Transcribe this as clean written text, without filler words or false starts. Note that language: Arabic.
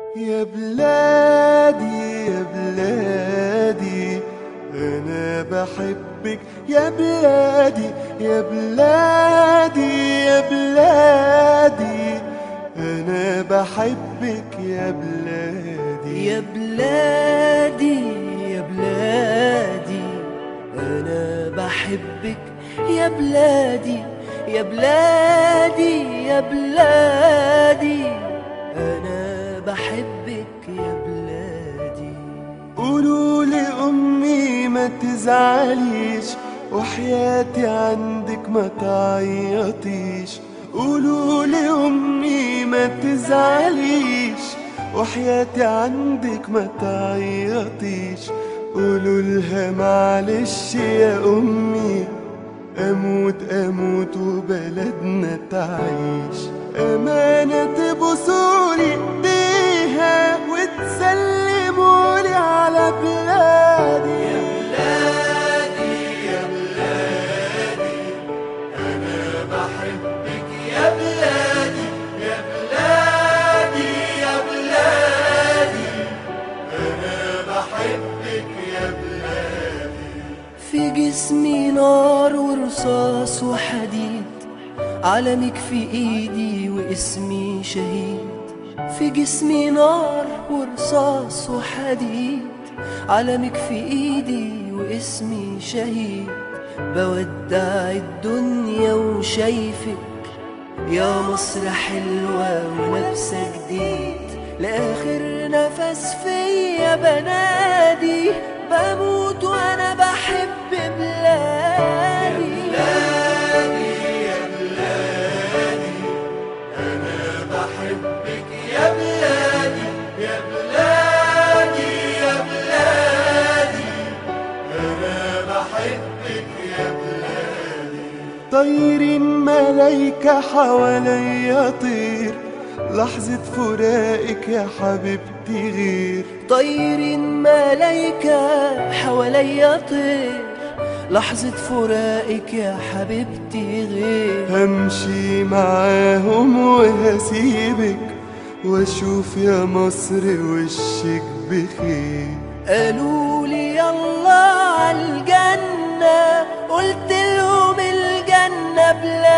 يا بلادي يا بلادي أنا بحبك يا بلادي يا بلادي يا بلادي أنا بحبك يا بلادي يا بلادي يا بلادي أنا بحبك يا بلادي يا بلادي يا بلادي أنا بحبك يا بلادي. قولوا لأمي ما تزعليش وحياتي عندك ما تعيطيش. قولوا لأمي ما تزعليش وحياتي عندك ما تعيطيش. قولوا لها معلش يا أمي أموت أموت وبلدنا تعيش. أمانة تبوسولي إيديها وتسلمولي على بلادي. يا بلادي يا بلادي أنا بحبك يا بلادي يا بلادي يا بلادي أنا بحبك يا بلادي. في جسمي نار ورصاص وحديد، علمك في ايدي واسمي شهيد. في جسمي نار ورصاص وحديد، علمك في ايدي واسمي شهيد. بودع الدنيا وشايفك يا مصر حلوة ولابسة جديد. لآخر نفس فيا بنادي، بموت وانا بحب بلادي. يا بلادي أنا بحبك يا بلادي يا بلادي يا بلادي أنا بحبك يا بلادي. طير ملايكة حواليا طير، لحظة فراقك يا حبيبتي غير. طير ملايكة حواليا طير، لحظة فراقك يا حبيبتي غير. همشي معاهم وهسيبك واشوف يا مصر وشك بخير. قالوا لي يلا عالجنة، قلت لهم الجنة بلادي.